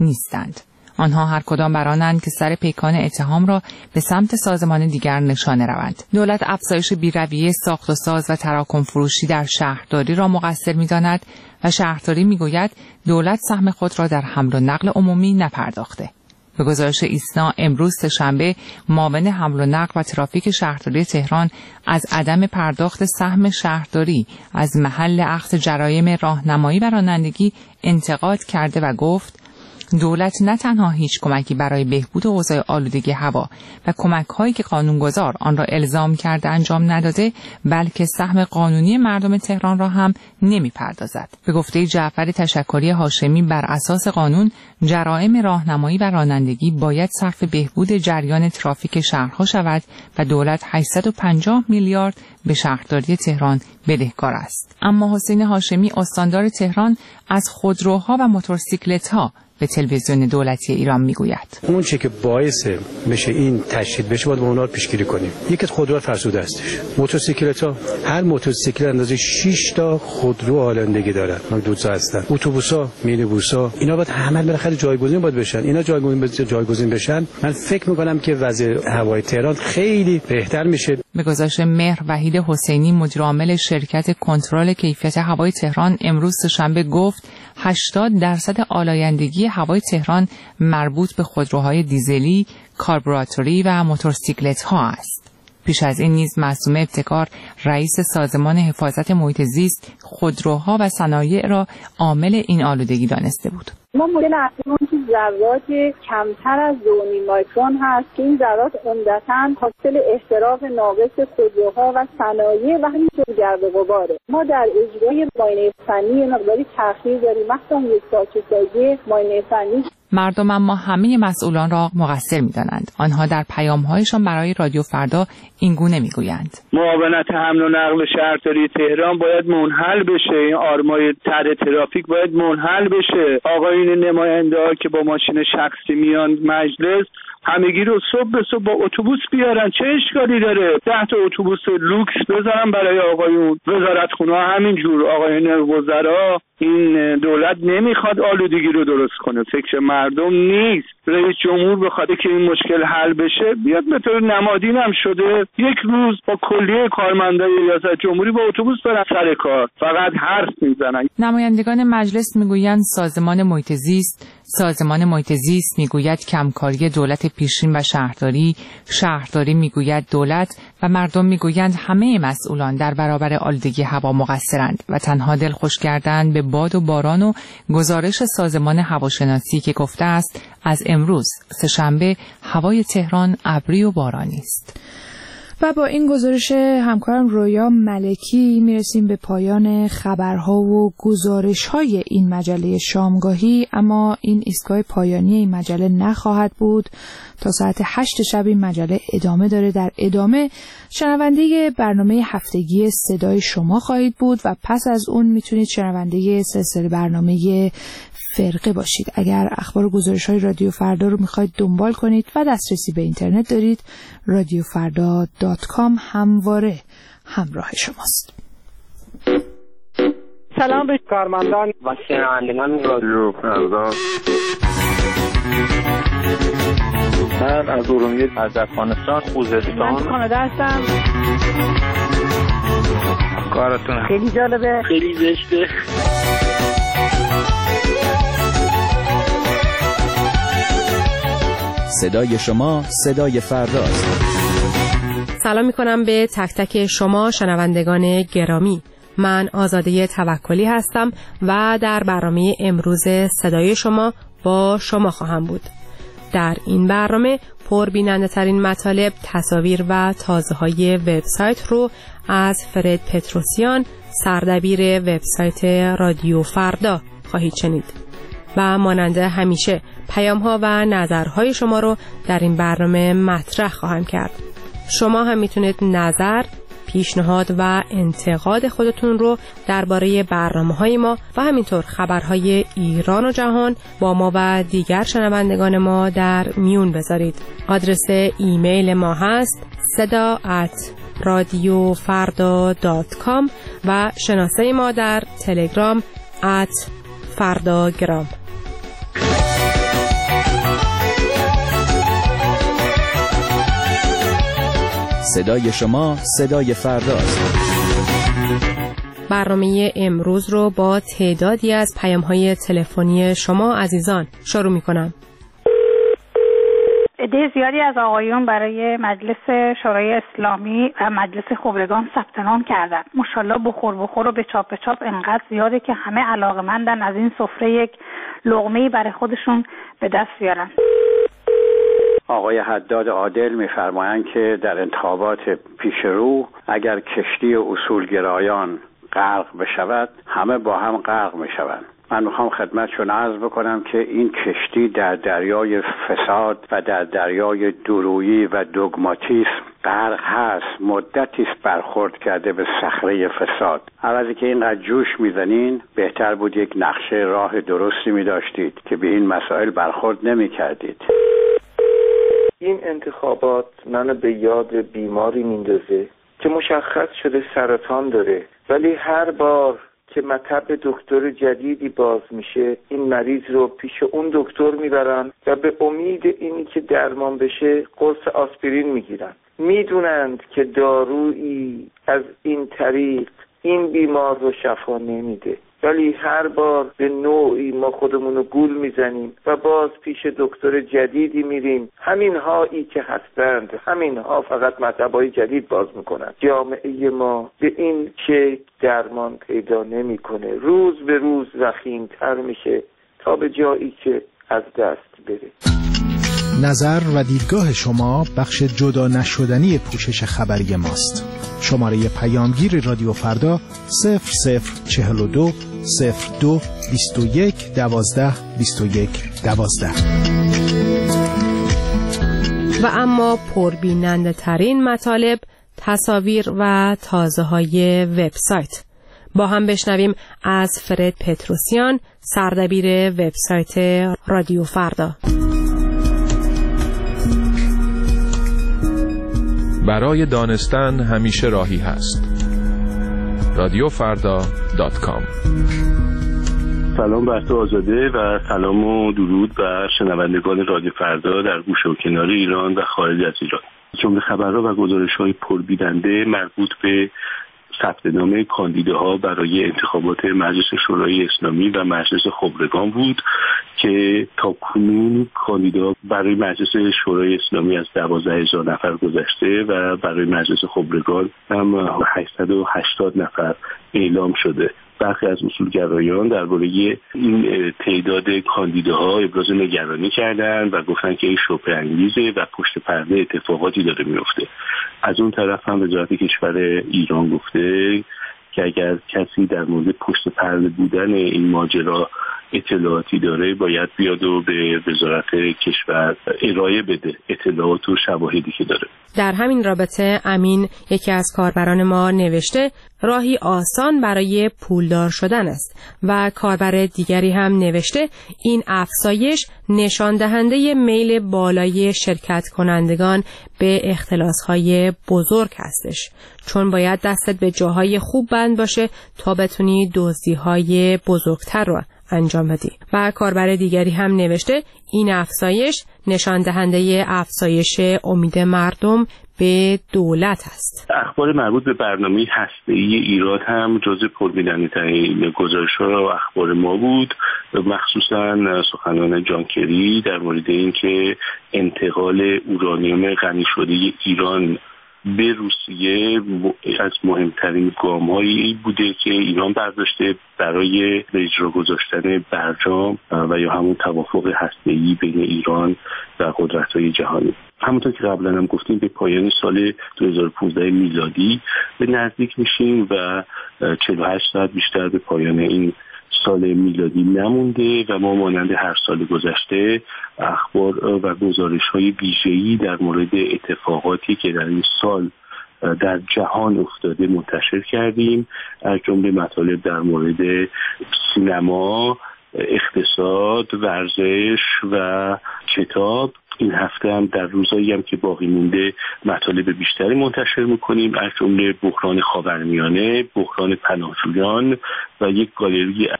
نیستند. آنها هر کدام برانند که سر پیکان اتهام را به سمت سازمان دیگر نشانه روند. دولت افزایش بی‌رویه ساخت و ساز و تراکم فروشی در شهرداری را مقصر می‌داند و شهرداری می‌گوید دولت سهم خود را در حمل و نقل عمومی نپرداخته. به گزارش ایسنا امروز سه‌شنبه معاون حمل و نقل و ترافیک شهرداری تهران از عدم پرداخت سهم شهرداری از محل اخذ جرایم راهنمایی و رانندگی انتقاد کرده و گفت دولت نه تنها هیچ کمکی برای بهبود اوضاع آلودگی هوا و کمک‌هایی که قانونگذار آن را الزام کرده انجام نداده، بلکه سهم قانونی مردم تهران را هم نمی‌پردازد. به گفته جعفر تشکری هاشمی، بر اساس قانون جرایم راهنمایی و رانندگی باید صرف بهبود جریان ترافیک شهرها شود و دولت 850 میلیارد به شهرداری تهران بدهکار است. اما حسین هاشمی استاندار تهران از خودروها و موتورسیکلت‌ها به تلویزیون دولتی ایران میگوید اون چه که باعث بشه این تشدید بشه باید با اونها پیشگیری کنیم. یکی از خودروها فرسوده هستش. موتورسیکلت‌ها، هر موتورسیکلت اندازه 6 تا خودرو رانندگی دارن. دو هستن. اتوبوس‌ها، مینیبوس‌ها، اینا باید همه بالاخره جایگزین باید بشن. اینا جایگزین بشن، من فکر می‌کنم که وضع هوای تهران خیلی بهتر میشه. به گزارش مهر وحید حسینی، مدیر عامل شرکت کنترل کیفیت هوای تهران، امروز سه‌شنبه گفت 80% آلایندگی هوای تهران مربوط به خودروهای دیزلی، کاربوراتوری و موتورسیکلت‌ها است. پیش از این نیز معصومه ابتکار، رئیس سازمان حفاظت محیط زیست، خودروها و صنایع را عامل این آلودگی دانسته بود. ما مدل اصلیمون که ذرات کمتر از 2.5 مایکرون هست که این ذرات عمدتاً حاصل احتراق ناقص خودروها و صنایع و همینطور گرد و غباره. ما در اجرای معاینه فنی مقداری تأخیر داریم، مثلا یک ساعت سازی معاینه فنی. مردم اما همه مسئولان را مقصر می‌دانند. آنها در پیام‌هایشان برای رادیو فردا این گونه می‌گویند: معاونت حمل و نقل شهرداری تهران باید منحل بشه، این آرمای طرح ترافیک باید منحل بشه. آقایون نماینده‌ها که با ماشین شخصی میان مجلس، همگی رو صبح به صبح با اتوبوس بیارن، چه اشکالی داره؟ 10 تا اتوبوس لوکس بذارن برای آقایون. وزارتخونه همین جور، آقایون وزرا. این دولت نمیخواد آلودگی رو درست کنه، فکر مردم نیست. رئیس جمهور بخواد که این مشکل حل بشه، بیاد به طور نمادین هم شده یک روز با کلیه کارمندای ریاست جمهوری با اتوبوس برن سر کار، فقط حرف میزنن. نمایندگان مجلس میگویند سازمان محیط زیست میگوید کمکاری دولت پیشین و شهرداری میگوید دولت و مردم میگویند همه مسئولان در برابر آلودگی هوا مقصرند و تنها دلخوش کردن به باد و باران و گزارش سازمان هواشناسی که گفته است از امروز سه‌شنبه هوای تهران ابری و بارانی است. و با این گزارش همکارم رویا ملکی میرسیم به پایان خبرها و گزارش‌های این مجله شامگاهی، اما این ایستگاه پایانی این مجله نخواهد بود. تا ساعت 8 شب این مجله ادامه داره. در ادامه شنونده برنامه هفتگی صدای شما خواهید بود و پس از اون میتونید شنونده سلسله برنامه فرقه باشید. اگر اخبار و گزارش‌های رادیو فردا رو میخواید دنبال کنید و دسترسی به اینترنت دارید، radiofarda.com همواره همراه شماست. سلام به کارمندان و شنوندگان رادیو فردا. من از ارومیه، از افغانستان، خوزستان، من کانادا هستم. کارتون خیلی جالبه، خیلی زشته. صدای شما صدای فرداست. سلام میکنم به تک تک شما شنوندگان گرامی. من آزاده توکلی هستم و در برنامه امروز صدای شما با شما خواهم بود. در این برنامه پربیننده ترین مطالب، تصاویر و تازه های وبسایت رو از فرد پتروسیان، سردبیر وبسایت رادیو فردا خواهید شنید. و مانند همیشه پیام‌ها و نظرهای شما رو در این برنامه مطرح خواهم کرد. شما هم میتونید نظر، پیشنهاد و انتقاد خودتون رو درباره برنامه‌های ما و همینطور خبرهای ایران و جهان با ما و دیگر شنوندگان ما در میون بذارید. آدرس ایمیل ما هست seda@radiofarda.com و شناسه ما در تلگرام @fardagram. صدای شما صدای فرداست. برنامه امروز رو با تعدادی از پیام‌های تلفنی شما عزیزان شروع می‌کنم. عده زیادی از آقایون برای مجلس شورای اسلامی و مجلس خبرگان ثبت نام کردند. ماشاءالله بخور و به چاپ انقدر زیاده که همه علاقه‌مندن از این سفره یک لقمه‌ای برای خودشون به دست بیارن. آقای حداد عادل می‌فرمایند که در انتخابات پیشرو اگر کشتی اصولگرایان غرق بشود همه با هم غرق میشوند. من میخوام خدمتشون عرض بکنم که این کشتی در دریای فساد و در دریای دورویی و دوگماتیسم غرق هست. مدتی است برخورد کرده به صخره فساد. عوضی که اینقدر جوش میزنین بهتر بود یک نقشه راه درستی میداشتید که به این مسائل برخورد نمیکردید. این انتخابات منو به یاد بیماری میندازه که مشخص شده سرطان داره، ولی هر بار که مطب دکتر جدیدی باز میشه این مریض رو پیش اون دکتر میبرن و به امید اینی که درمان بشه قرص آسپرین میگیرن. میدونند که دارویی از این طریق این بیمار رو شفا نمیده، ولی هر بار به نوعی ما خودمون رو گول میزنیم و باز پیش دکتر جدیدی میریم. همین هایی که هستند همین ها فقط مطبای جدید باز میکنن. جامعه ما به این شکل درمان پیدا نمیکنه، روز به روز وخیم‌تر میشه تا به جایی که از دست بره. نظر و دیدگاه شما بخش جدا نشدنی پوشش خبری ماست. شماره پیامگیر رادیو فردا 0042 02 21 12 21 12. و اما پربیننده ترین مطالب، تصاویر و تازه های وبسایت. با هم بشنویم از فرد پتروسیان، سردبیر وبسایت رادیو فردا. برای دانستن همیشه راهی هست. رادیوفردا.com. سلام بر تو آزاده و سلام و درود بر شنوندگان رادیو فردا در گوشه و کنار ایران و خارج از ایران. جمله خبرها و گزارش‌های پربیننده مربوط به ثبت نام کاندیداها برای انتخابات مجلس شورای اسلامی و مجلس خبرگان بود که تاکنون کاندیدا برای مجلس شورای اسلامی از 12,000 نفر گذشته و برای مجلس خبرگان هم 880 نفر اعلام شده. برخی از اصولگرایان درباره این تعداد کاندیداها ابراز نگرانی کردند و گفتن که این شبهه انگیزه و پشت پرده اتفاقاتی داره میفته. از اون طرف هم وزارت کشور ایران گفته که اگر کسی در مورد پشت پرده بودن این ماجرا اطلاعاتی داره باید بیاد و به وزارت کشور ارائه بده اطلاعات و شواهدی که داره. در همین رابطه امین، یکی از کاربران ما، نوشته راهی آسان برای پولدار شدن است و کاربر دیگری هم نوشته این افزایش نشان دهنده میل بالای شرکت کنندگان به اختلاس‌های بزرگ هستش، چون باید دستت به جاهای خوب بند باشه تا بتونی دزدی‌های بزرگتر رو انجام بدی. و کاربر دیگری هم نوشته این افزایش نشان دهنده افزایش امید مردم به دولت است. اخبار مربوط به برنامه هسته‌ای ایران هم جزو پربیننده‌ترین گزارش‌ها و اخبار ما بود، مخصوصا سخنان جان کری در مورد اینکه انتقال اورانیوم غنی شده ایران به روسیه از مهمترین گام‌هایی بوده که ایران برداشته برای به اجرا گذاشتن برجام و یا همون توافق هسته‌ای بین ایران و قدرت‌های جهانی. همونطور که قبلا هم گفتیم به پایان سال 2015 میلادی به نزدیک میشیم و 48 ساعت بیشتر به پایان این سال میلادی نمونده و ما مانند هر سال گذشته اخبار و گزارش‌های ویژه‌ای در مورد اتفاقاتی که در این سال در جهان افتاده منتشر کردیم، از جمله مطالب در مورد سینما، اقتصاد، ورزش و کتاب. این هفته هم در روزایی هم که باقی مونده مطالب بیشتری منتشر میکنیم، از جمله بحران خاورمیانه، بحران پناهجویان و یک گالری